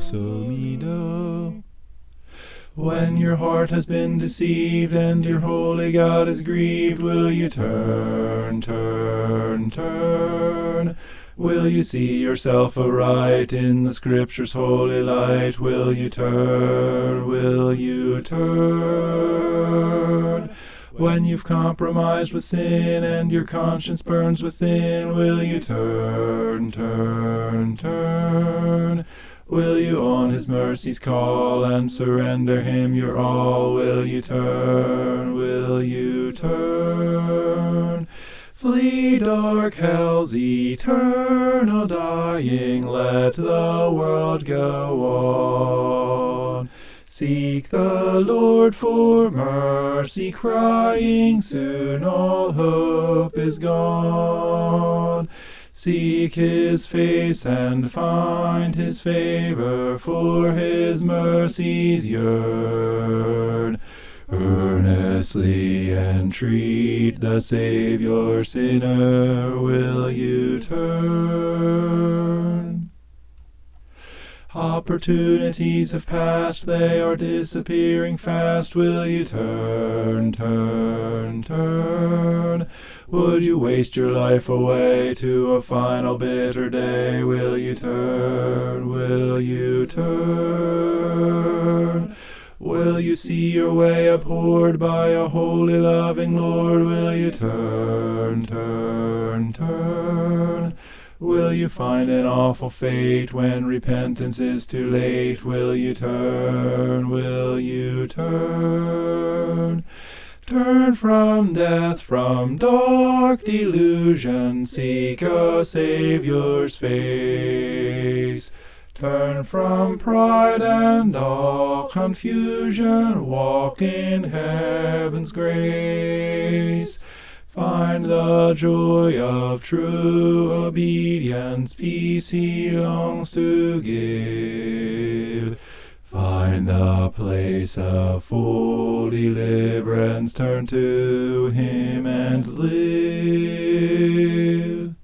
doxomido. When your heart has been deceived and your holy God is grieved, will you turn, turn, turn? Will you see yourself aright in the Scripture's holy light? Will you turn, will you turn? When you've compromised with sin and your conscience burns within, will you turn, turn, turn? Will you on his mercies call and surrender him your all? Will you turn, will you turn? Flee dark hell's eternal dying, let the world go on. Seek the Lord for mercy, crying, soon all hope is gone. Seek his face and find his favor, for his mercies yearn. Earnestly entreat the Savior, sinner, will you turn? Opportunities have passed, they are disappearing fast. Will you turn, turn, turn? Would you waste your life away to a final bitter day? Will you turn, will you turn? Will you see your way abhorred by a holy loving Lord? Will you turn, turn, turn? Will you find an awful fate when repentance is too late? Will you turn, will you turn? Turn from death, from dark delusion, seek a Saviour's face. Turn from pride and all confusion, walk in heaven's grace. Find the joy of true obedience, peace he longs to give. Find the place of full deliverance, turn to him and live.